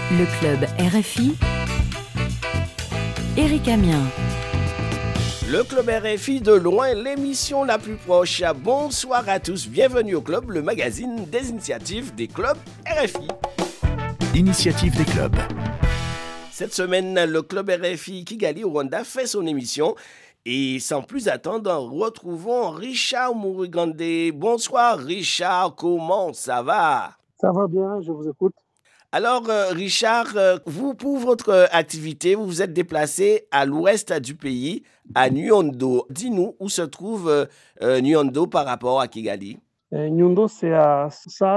Le club RFI, Éric Amiens. Le club RFI de loin, l'émission la plus proche. Bonsoir à tous, bienvenue au club, le magazine des initiatives des clubs RFI. Initiative des clubs. Cette semaine, le club RFI Kigali au Rwanda fait son émission. Et sans plus attendre, retrouvons Richard Murugande. Bonsoir Richard, comment ça va? Ça va bien, je vous écoute. Alors Richard, vous pour votre activité, vous vous êtes déplacé à l'ouest du pays, à Nyundo. Dis-nous où se trouve Nyundo par rapport à Kigali. Nyundo, c'est à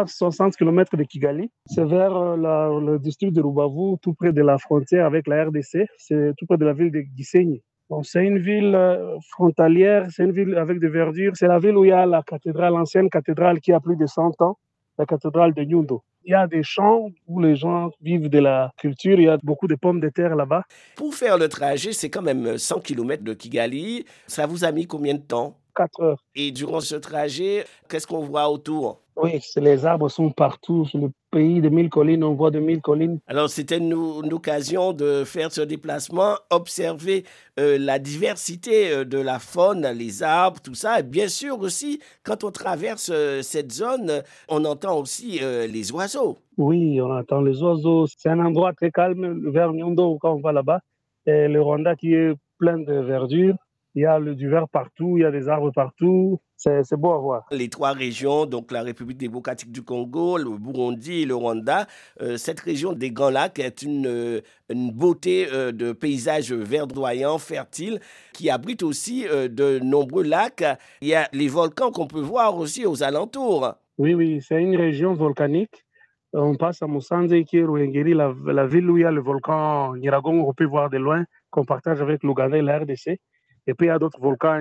60 km de Kigali. C'est vers le district de Rubavu, tout près de la frontière avec la RDC. C'est tout près de la ville de Gisenyi. Bon, c'est une ville frontalière, c'est une ville avec de verdure. C'est la ville où il y a la cathédrale, l'ancienne cathédrale qui a plus de 100 ans, la cathédrale de Nyundo. Il y a des champs où les gens vivent de la culture. Il y a beaucoup de pommes de terre là-bas. Pour faire le trajet, c'est quand même 100 km de Kigali. Ça vous a mis combien de temps? 4 heures. Et durant ce trajet, qu'est-ce qu'on voit autour? Oui, les arbres sont partout. Sur le pays de 1000 collines, on voit de 1000 collines. Alors, c'était une occasion de faire ce déplacement, observer la diversité de la faune, les arbres, tout ça. Et bien sûr aussi, quand on traverse cette zone, on entend aussi les oiseaux. Oui, on entend les oiseaux. C'est un endroit très calme, vers Nyundo, quand on va là-bas. Et le Rwanda qui est plein de verdure. Il y a du vert partout, il y a des arbres partout. C'est beau à voir. Les trois régions, donc la République démocratique du Congo, le Burundi et le Rwanda, cette région des Grands Lacs est une beauté de paysages verdoyants, fertiles, qui abrite aussi de nombreux lacs. Il y a les volcans qu'on peut voir aussi aux alentours. Oui, c'est une région volcanique. On passe à Musanze, qui est Ruhengeri, la ville où il y a le volcan Nyiragongo, on peut voir de loin, qu'on partage avec l'Ouganda et la RDC. Et puis il y a d'autres volcans,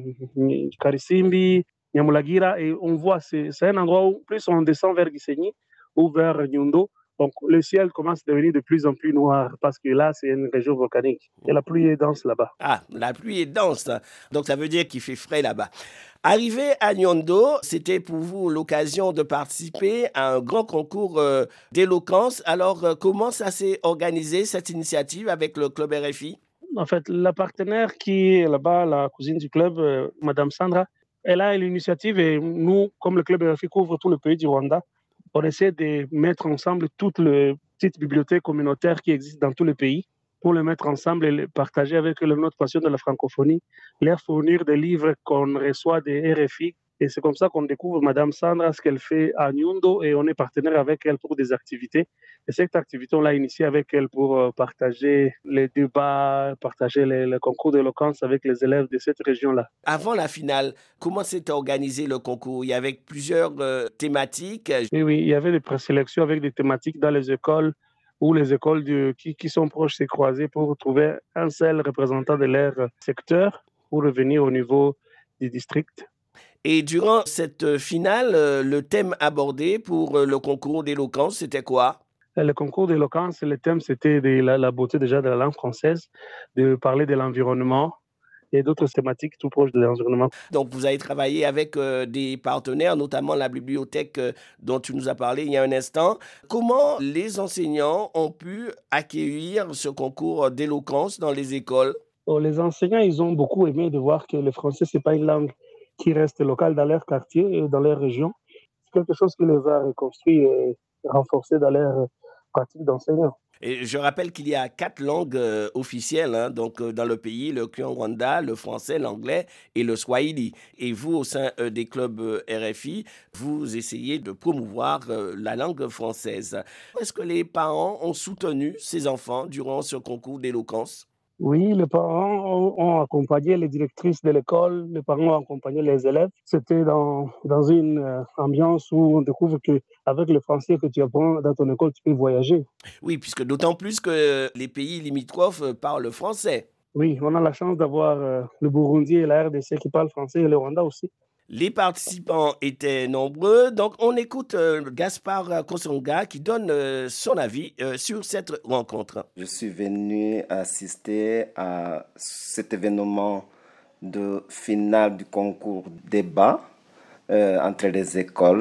Karisimbi, Nyamulagira, et on voit, c'est un endroit où plus on descend vers Gisenyi ou vers Nyundo, donc le ciel commence à devenir de plus en plus noir parce que là, c'est une région volcanique et la pluie est dense là-bas. Ah, la pluie est dense, donc ça veut dire qu'il fait frais là-bas. Arrivé à Nyundo, c'était pour vous l'occasion de participer à un grand concours d'éloquence. Alors, comment ça s'est organisé, cette initiative avec le club RFI? En fait, la partenaire qui est là-bas, la cousine du club, Madame Sandra, elle a l'initiative et nous, comme le club RFI couvre tout le pays du Rwanda, on essaie de mettre ensemble toutes les petites bibliothèques communautaires qui existent dans tout le pays pour les mettre ensemble et les partager avec notre passion de la francophonie, leur fournir des livres qu'on reçoit des RFI. Et c'est comme ça qu'on découvre Madame Sandra, ce qu'elle fait à Nyundo, et on est partenaire avec elle pour des activités. Et cette activité, on l'a initiée avec elle pour partager les débats, partager les concours d'éloquence avec les élèves de cette région-là. Avant la finale, comment s'est organisé le concours? Il y avait plusieurs thématiques. Oui, il y avait des présélections avec des thématiques dans les écoles où les écoles qui sont proches s'est croisées pour trouver un seul représentant de leur secteur pour revenir au niveau du district. Et durant cette finale, le thème abordé pour le concours d'éloquence, c'était quoi? Le concours d'éloquence, le thème, c'était la beauté déjà de la langue française, de parler de l'environnement et d'autres thématiques tout proches de l'environnement. Donc, vous avez travaillé avec des partenaires, notamment la bibliothèque dont tu nous as parlé il y a un instant. Comment les enseignants ont pu accueillir ce concours d'éloquence dans les écoles? Les enseignants, ils ont beaucoup aimé de voir que le français, ce n'est pas une langue qui reste locale dans leur quartier et dans leur région. C'est quelque chose qui les a reconstruits et renforcés dans leur pratique d'enseignant. Et je rappelle qu'il y a 4 langues officielles donc, dans le pays, le Kinyarwanda, le français, l'anglais et le swahili. Et vous, au sein des clubs RFI, vous essayez de promouvoir la langue française. Est-ce que les parents ont soutenu ces enfants durant ce concours d'éloquence? Oui, les parents ont accompagné les directrices de l'école, les parents ont accompagné les élèves. C'était dans une ambiance où on découvre qu'avec le français que tu apprends dans ton école, tu peux voyager. Oui, puisque d'autant plus que les pays limitrophes parlent français. Oui, on a la chance d'avoir le Burundi et la RDC qui parlent français et le Rwanda aussi. Les participants étaient nombreux, donc on écoute Gaspard Kosonga qui donne son avis sur cette rencontre. Je suis venu assister à cet événement de finale du concours débat entre les écoles.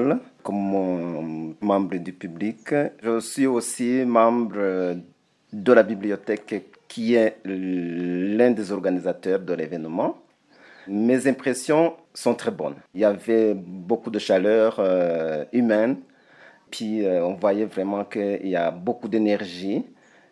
comme membre du public. Je suis aussi membre de la bibliothèque qui est l'un des organisateurs de l'événement. Mes impressions sont très bonnes. Il y avait beaucoup de chaleur humaine, puis on voyait vraiment qu'il y a beaucoup d'énergie.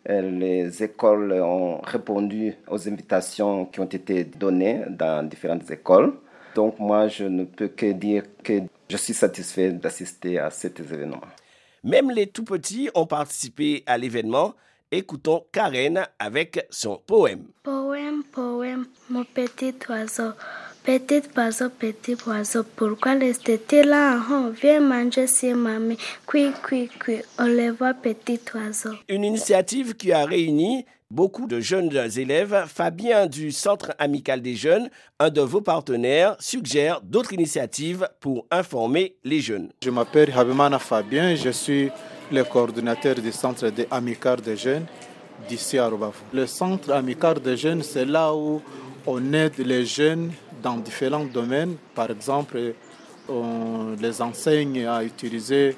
Les écoles ont répondu aux invitations qui ont été données dans différentes écoles. Donc moi, je ne peux que dire que je suis satisfait d'assister à cet événement. Même les tout-petits ont participé à l'événement. Écoutons Karen avec son poème. Poème, poème, mon petit oiseau. Petit oiseau, pourquoi restes-tu là? Viens manger sur mamie. Cui, on les voit, petit oiseau. Une initiative qui a réuni beaucoup de jeunes élèves. Fabien du Centre amical des jeunes, un de vos partenaires, suggère d'autres initiatives pour informer les jeunes. Je m'appelle Habimana Fabien, je suis le coordinateur du Centre amical des jeunes d'ici à Rubavu. Le Centre amical des jeunes, c'est là où on aide les jeunes dans différents domaines. Par exemple, on les enseigne à utiliser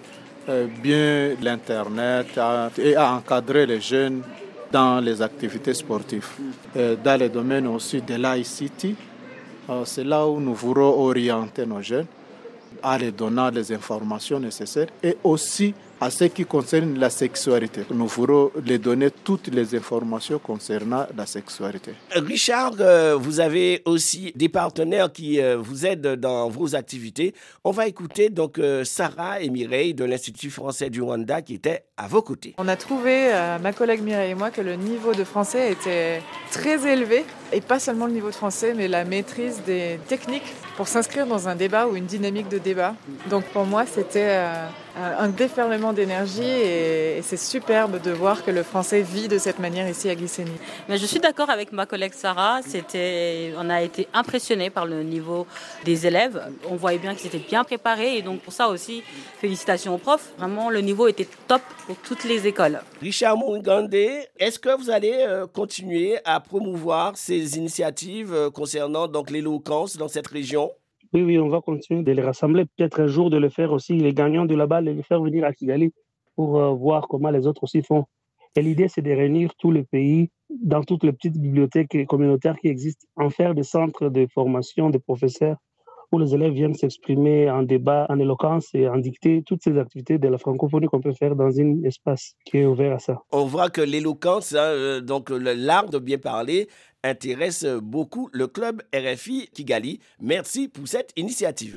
bien l'Internet et à encadrer les jeunes dans les activités sportives. Dans les domaines aussi de l'ICT, c'est là où nous voulons orienter nos jeunes en les donnant les informations nécessaires et aussi à ce qui concerne la sexualité. Nous voulons les donner toutes les informations concernant la sexualité. Richard, vous avez aussi des partenaires qui vous aident dans vos activités. On va écouter donc Sarah et Mireille de l'Institut français du Rwanda qui étaient à vos côtés. On a trouvé, ma collègue Mireille et moi, que le niveau de français était très élevé. Et pas seulement le niveau de français, mais la maîtrise des techniques pour s'inscrire dans un débat ou une dynamique de débat. Donc pour moi, c'était un déferlement d'énergie et c'est superbe de voir que le français vit de cette manière ici à Gisenyi. Mais je suis d'accord avec ma collègue Sarah, on a été impressionnés par le niveau des élèves. On voyait bien qu'ils étaient bien préparés et donc pour ça aussi, félicitations aux profs. Vraiment, le niveau était top pour toutes les écoles. Richard Mungande, est-ce que vous allez continuer à promouvoir ces initiatives concernant donc l'éloquence dans cette région? Oui, on va continuer de les rassembler. Peut-être un jour de le faire aussi, les gagnants de là-bas, les faire venir à Kigali pour voir comment les autres aussi font. Et l'idée, c'est de réunir tous les pays dans toutes les petites bibliothèques communautaires qui existent, en faire des centres de formation de professeurs où les élèves viennent s'exprimer en débat, en éloquence et en dictée, toutes ces activités de la francophonie qu'on peut faire dans un espace qui est ouvert à ça. On voit que l'éloquence, donc l'art de bien parler, intéresse beaucoup le club RFI Kigali. Merci pour cette initiative.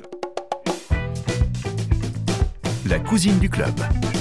La cousine du club.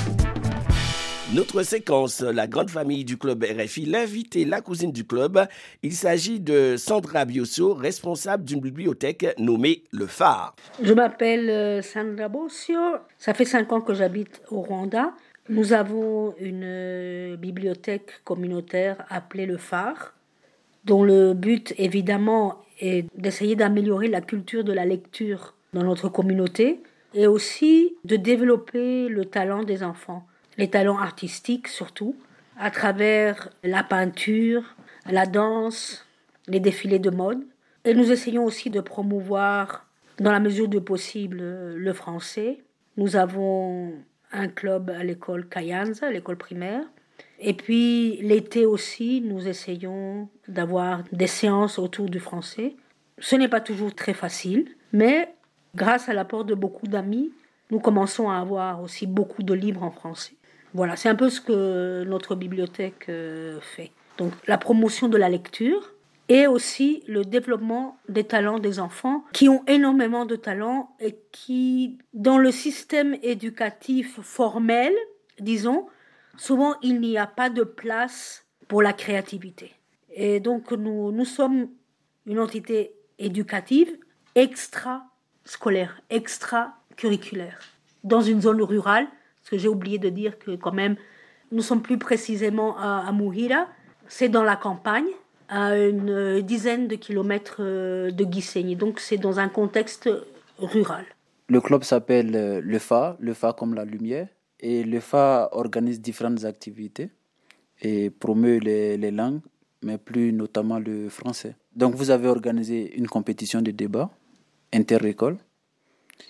Notre séquence, la grande famille du club RFI, l'invité, la cousine du club. Il s'agit de Sandra Biosso, responsable d'une bibliothèque nommée Le Phare. Je m'appelle Sandra Biosso. Ça fait 5 ans que j'habite au Rwanda. Nous avons une bibliothèque communautaire appelée Le Phare, dont le but, évidemment, est d'essayer d'améliorer la culture de la lecture dans notre communauté et aussi de développer le talent des enfants. Les talents artistiques surtout, à travers la peinture, la danse, les défilés de mode. Et nous essayons aussi de promouvoir, dans la mesure du possible, le français. Nous avons un club à l'école Kayanza, l'école primaire. Et puis l'été aussi, nous essayons d'avoir des séances autour du français. Ce n'est pas toujours très facile, mais grâce à l'apport de beaucoup d'amis, nous commençons à avoir aussi beaucoup de livres en français. Voilà, c'est un peu ce que notre bibliothèque fait. Donc la promotion de la lecture et aussi le développement des talents des enfants qui ont énormément de talents et qui, dans le système éducatif formel, disons, souvent il n'y a pas de place pour la créativité. Et donc nous sommes une entité éducative extra-scolaire, extra-curriculaire, dans une zone rurale. Parce que j'ai oublié de dire que quand même, nous sommes plus précisément à Muhira, c'est dans la campagne, à une dizaine de kilomètres de Gisenyi. Donc c'est dans un contexte rural. Le club s'appelle le Phare comme la lumière. Et le Phare organise différentes activités et promeut les langues, mais plus notamment le français. Donc vous avez organisé une compétition de débat inter-école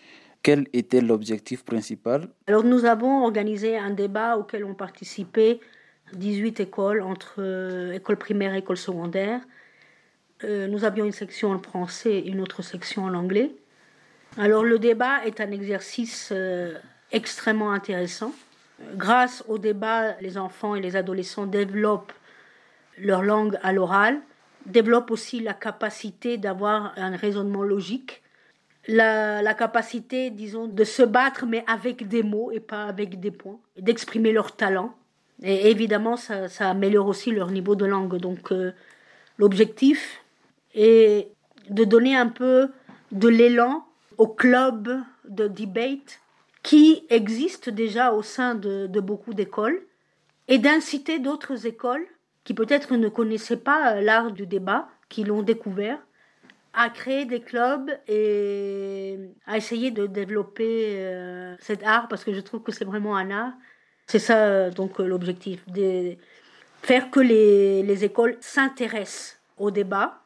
Quel était l'objectif principal? Alors nous avons organisé un débat auquel ont participé 18 écoles, entre écoles primaires et écoles secondaires. Nous avions une section en français et une autre section en anglais. Alors le débat est un exercice extrêmement intéressant. Grâce au débat, les enfants et les adolescents développent leur langue à l'oral, développent aussi la capacité d'avoir un raisonnement logique, la capacité, disons, de se battre mais avec des mots et pas avec des points, d'exprimer leur talent. Et évidemment, ça améliore aussi leur niveau de langue. Donc l'objectif est de donner un peu de l'élan au club de debate qui existe déjà au sein de beaucoup d'écoles et d'inciter d'autres écoles qui peut-être ne connaissaient pas l'art du débat, qui l'ont découvert, à créer des clubs et à essayer de développer cet art, parce que je trouve que c'est vraiment un art. C'est ça donc l'objectif, de faire que les écoles s'intéressent au débat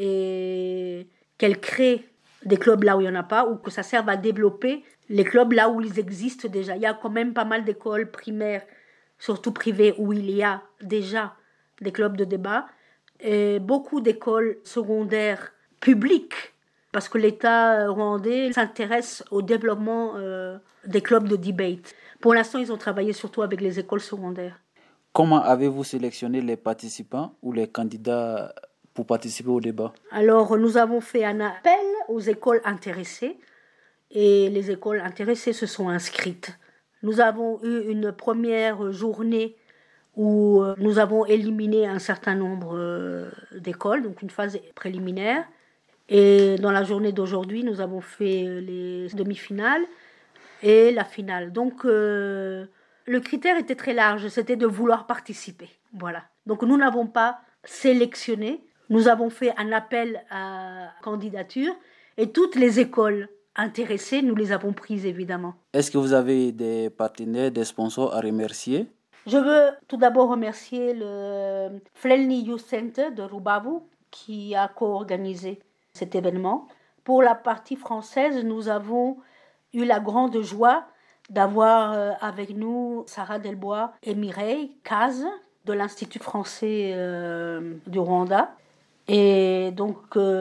et qu'elles créent des clubs là où il n'y en a pas, ou que ça serve à développer les clubs là où ils existent déjà. Il y a quand même pas mal d'écoles primaires, surtout privées, où il y a déjà des clubs de débat, et beaucoup d'écoles secondaires publiques, parce que l'État rwandais s'intéresse au développement des clubs de debate. Pour l'instant, ils ont travaillé surtout avec les écoles secondaires. Comment avez-vous sélectionné les participants ou les candidats pour participer au débat? Alors, nous avons fait un appel aux écoles intéressées et les écoles intéressées se sont inscrites. Nous avons eu une première journée où nous avons éliminé un certain nombre d'écoles, donc une phase préliminaire. Et dans la journée d'aujourd'hui, nous avons fait les demi-finales et la finale. Donc, le critère était très large, c'était de vouloir participer. Voilà. Donc, nous n'avons pas sélectionné. Nous avons fait un appel à candidature et toutes les écoles intéressées, nous les avons prises évidemment. Est-ce que vous avez des partenaires, des sponsors à remercier? Je veux tout d'abord remercier le Flelny Youth Center de Rubavu qui a co-organisé cet événement. Pour la partie française, nous avons eu la grande joie d'avoir avec nous Sarah Delbois et Mireille Caz de l'Institut français du Rwanda. Et donc,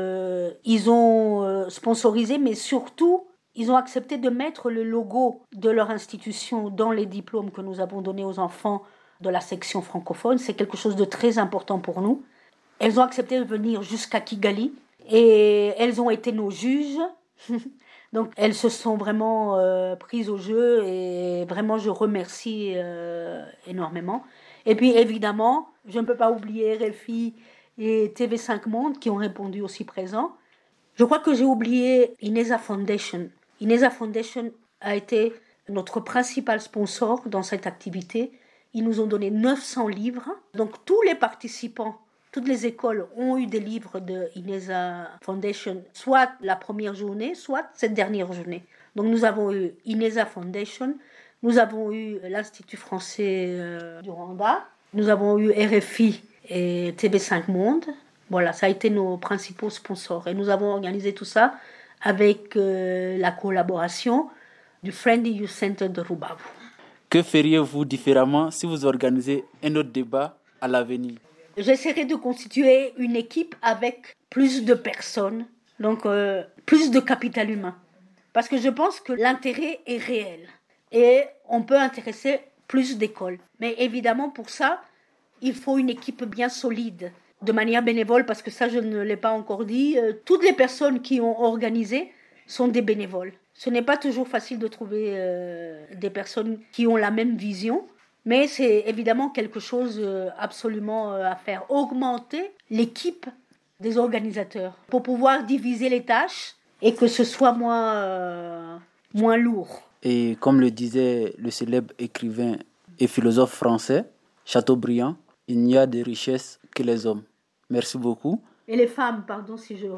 ils ont sponsorisé, mais surtout, ils ont accepté de mettre le logo de leur institution dans les diplômes que nous avons donnés aux enfants de la section francophone. C'est quelque chose de très important pour nous. Elles ont accepté de venir jusqu'à Kigali et elles ont été nos juges. Donc, elles se sont vraiment prises au jeu et vraiment, je remercie énormément. Et puis, évidemment, je ne peux pas oublier RFI et TV5 Monde qui ont répondu aussi présents. Je crois que j'ai oublié Ineza Foundation. Ineza Foundation a été notre principal sponsor dans cette activité. Ils nous ont donné 900 livres. Donc tous les participants, toutes les écoles ont eu des livres de Ineza Foundation, soit la première journée, soit cette dernière journée. Donc nous avons eu Ineza Foundation, nous avons eu l'Institut français du Rwanda, nous avons eu RFI et TV5 Monde. Voilà, ça a été nos principaux sponsors. Et nous avons organisé tout ça avec la collaboration du Friendly Youth Center de Rubavu. Que feriez-vous différemment si vous organisez un autre débat à l'avenir? J'essaierai de constituer une équipe avec plus de personnes, donc plus de capital humain. Parce que je pense que l'intérêt est réel. Et on peut intéresser plus d'écoles. Mais évidemment, pour ça, il faut une équipe bien solide, de manière bénévole, parce que ça, je ne l'ai pas encore dit. Toutes les personnes qui ont organisé sont des bénévoles. Ce n'est pas toujours facile de trouver des personnes qui ont la même vision, mais c'est évidemment quelque chose absolument à faire. Augmenter l'équipe des organisateurs pour pouvoir diviser les tâches et que ce soit moins lourd. Et comme le disait le célèbre écrivain et philosophe français, Chateaubriand, il n'y a de richesse que les hommes. Merci beaucoup. Et les femmes, pardon si je...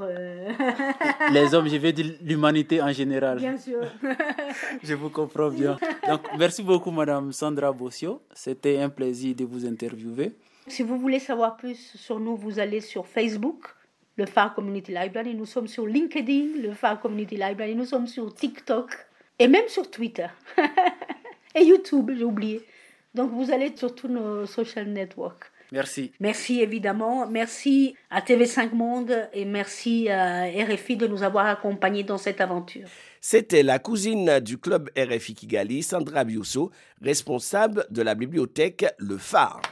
Les hommes, je vais dire l'humanité en général. Bien sûr. Je vous comprends bien. Donc, merci beaucoup, Madame Sandra Bossio. C'était un plaisir de vous interviewer. Si vous voulez savoir plus sur nous, vous allez sur Facebook, le Phare Community Library. Nous sommes sur LinkedIn, le Phare Community Library. Nous sommes sur TikTok, Et même sur Twitter. Et YouTube, j'ai oublié. Donc vous allez sur tous nos social networks. Merci. Merci évidemment. Merci à TV5 Monde et merci à RFI de nous avoir accompagnés dans cette aventure. C'était la cousine du club RFI Kigali, Sandra Biusso, responsable de la bibliothèque Le Phare.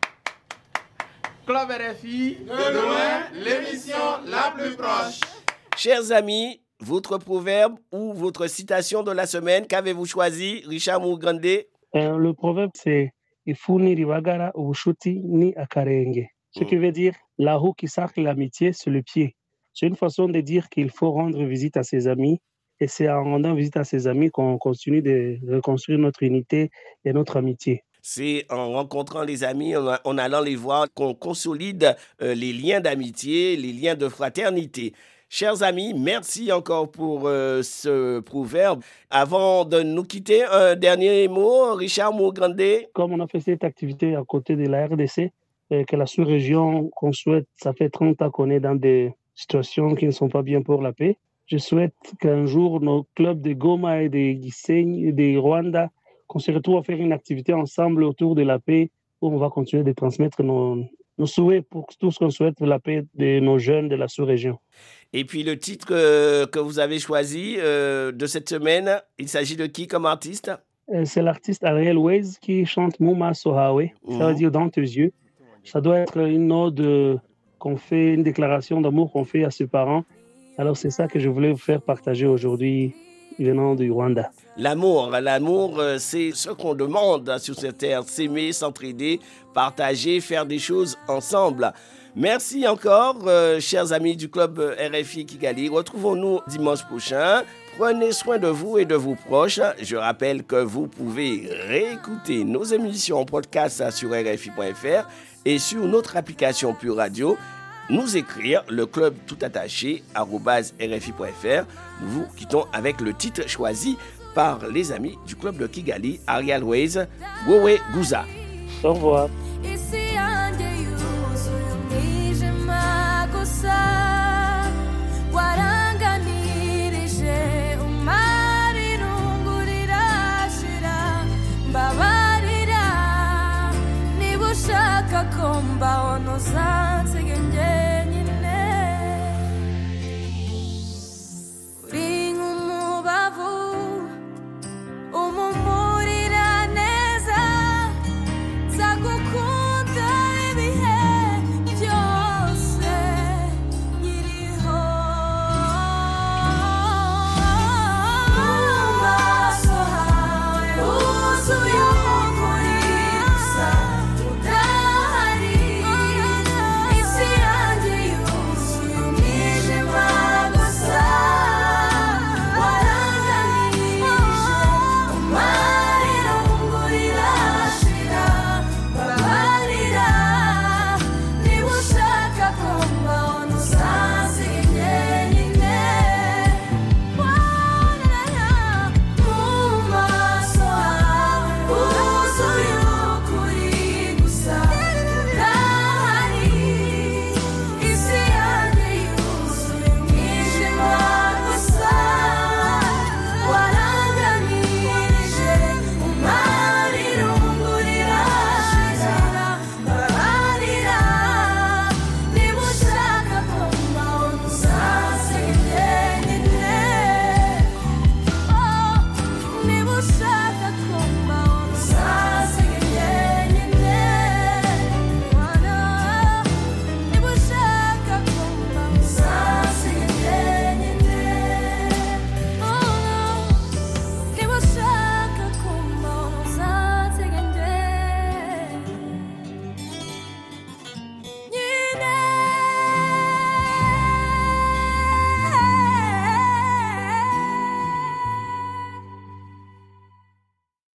Club RFI, de loin, l'émission la plus proche. Chers amis, votre proverbe ou votre citation de la semaine, qu'avez-vous choisi, Richard Mougande? Le proverbe, c'est Ifuni ribagara ubushuti ni akarenge. Ce qui veut dire la roue qui sarcle l'amitié, c'est le pied. C'est une façon de dire qu'il faut rendre visite à ses amis. Et c'est en rendant visite à ses amis qu'on continue de reconstruire notre unité et notre amitié. C'est en rencontrant les amis, en allant les voir, qu'on consolide les liens d'amitié, les liens de fraternité. Chers amis, merci encore pour ce proverbe. Avant de nous quitter, un dernier mot, Richard Mougande. Comme on a fait cette activité à côté de la RDC, que la sous-région qu'on souhaite, ça fait 30 ans qu'on est dans des situations qui ne sont pas bien pour la paix. Je souhaite qu'un jour, nos clubs de Goma et de Gisenyi et de Rwanda, qu'on se retrouve à faire une activité ensemble autour de la paix, où on va continuer de transmettre nos souhaits pour tout ce qu'on souhaite pour la paix de nos jeunes de la sous-région. Et puis le titre que vous avez choisi de cette semaine, il s'agit de qui comme artiste? C'est l'artiste Ariel Waze qui chante Mouma Sohawe, ça veut dire dans tes yeux. Ça doit être une ode qu'on fait, une déclaration d'amour qu'on fait à ses parents. Alors c'est ça que je voulais vous faire partager aujourd'hui, venant du Rwanda. L'amour, c'est ce qu'on demande sur cette terre, s'aimer, s'entraider, partager, faire des choses ensemble. Merci encore, chers amis du club RFI Kigali. Retrouvons-nous dimanche prochain. Prenez soin de vous et de vos proches. Je rappelle que vous pouvez réécouter nos émissions en podcast sur rfi.fr et sur notre application Pure Radio. Nous écrire le club tout attaché @rfi.fr. Nous vous quittons avec le titre choisi par les amis du club de Kigali, Ariel Waze, Wowe Guza. Au revoir. Komba onoza